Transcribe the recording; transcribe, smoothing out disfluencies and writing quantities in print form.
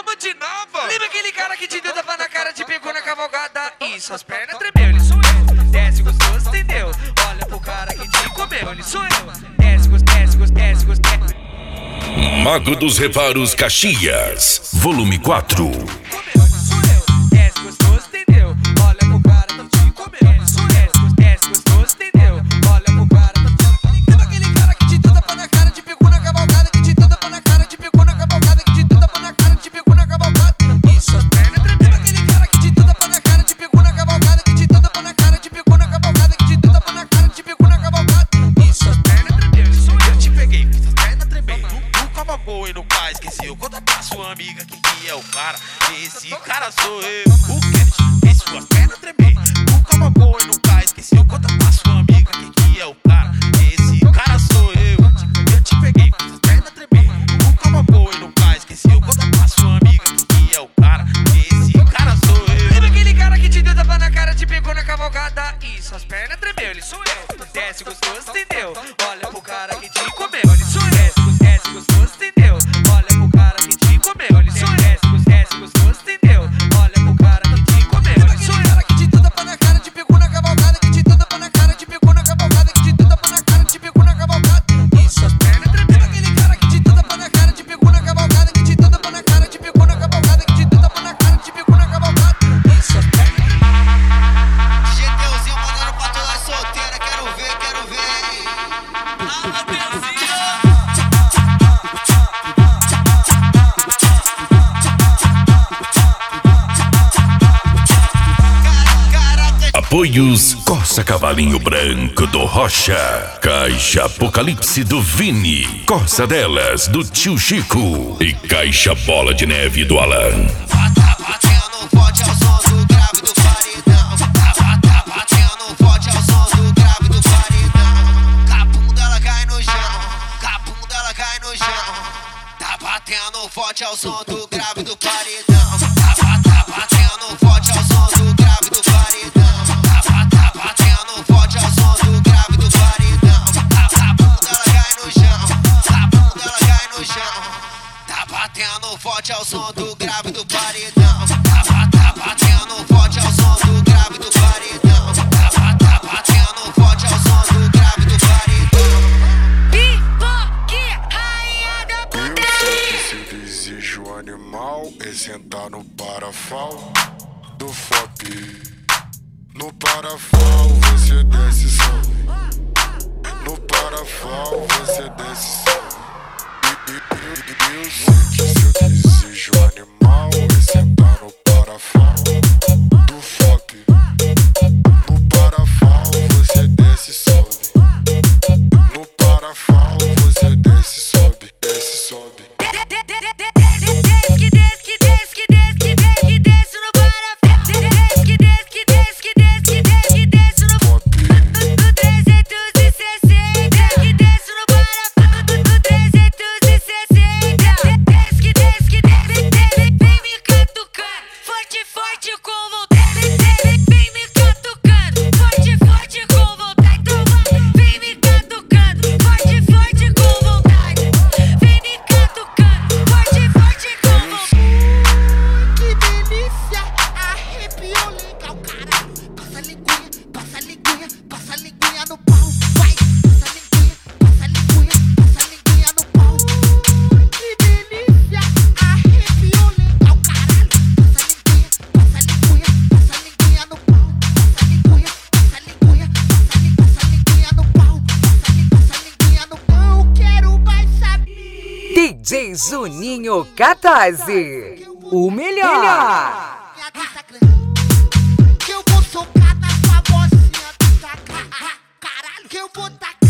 Vamos de novo. Lembra aquele cara que te deu tapa na cara, te pegou na cavalgada e suas pernas tremeu, ele sou eu. Desce gostoso, entendeu? Olha pro cara que te comeu, ele sou eu. Desce gostoso, desce gostoso. Mago dos Reparos Caxias, volume 4. Esqueceu, conta pra sua amiga que é o cara. Esse cara sou eu. O que fez suas pernas tremer? Nunca mamou e nunca esqueceu. Conta pra sua amiga que é o cara. Esse cara sou eu. Eu te peguei, fiz suas pernas tremer. Nunca mamou e nunca esqueceu. Conta pra sua amiga que é o cara. Esse cara sou eu. Lembra aquele cara que te deu tapa na cara, te pegou na cavalgada e suas pernas tremeu, ele sou eu. Desce gostoso, entendeu? Olha pro cara que te comeu, ele sou eu. Desce gostoso, entendeu? Olha pro cara que te comeu, ele sou eu. Desce gostoso, entendeu? Olha pro cara que te comeu, ele sou eu. Cara que te deu tapa na cara, te pegou na cavalgada, que te deu tapa na cara, te pegou na cavalgada, que te deu tapa na cara, te pegou na cavalgada e suas pernas tremeu. Aquele cara que te deu tapa na cara, te pegou na cavalgada, que te deu tapa na cara, te pegou na cavalgada, que te deu tapa na cara, te pegou na cavalgada e suas pernas. GTUzinho mandando pra toda solteira, quero ver, quero ver. Apoios Corsa Cavalinho Branco do Rocha, Caixa Apocalipse do Vini, Corsa Delas do Tio Chico e Caixa Bola de Neve do Alan. Tá batendo forte ao som do grave do paredão. Tá batendo forte ao som do grave do paredão. Capum dela cai no chão, capum dela cai no chão. Tá batendo forte ao som do grave do paredão. Tá batendo forte ao som do grave do paredão. Tá batendo forte ao som do grave do paredão. Capum dela cai no chão, capum dela cai no chão. Tá batendo forte ao som do grave do paredão. Tá batendo forte ao som do grave do paredão. Tá batendo forte ao som do grave do paredão. Pipoque, rainha da putaria. Seu desejo animal é sentar no parafal do FOP. No parafal você desce e sobe. No parafal você desce e sobe. Eu sei que seu desejo animal é sentar no parafal do FOP. No parafal você desce e sobe. No parafal você desce e sobe, desce e sobe. Desce no parafal. Que desce no FOP. Do 360. Que desce no parafal. Do 360. Vem me catucando, forte, forte com vontade. Vem me catucando, forte, forte com vontade. Vem me catucando, forte, forte com vontade. Vem me catucando, forte, forte com vontade. Que delícia, arrepiou legal, caralho. Passa a linguinha, passa a linguinha, passa a linguinha no pau. Vai, passa a linguinha, passa a linguinha, passa a linguinha no pau. Que delícia, arrepiou legal, caralho. Passa a linguinha, passa a linguinha, passa a linguinha no pau. Passa a linguinha, passa a linguinha, passa a linguinha no pau. Passa a linguinha no pau. Eu quero mais saber. DJ Juninho 14, o melhor. Que eu vou socar na sua bocinha do saca. Caralho, que eu vou tacar.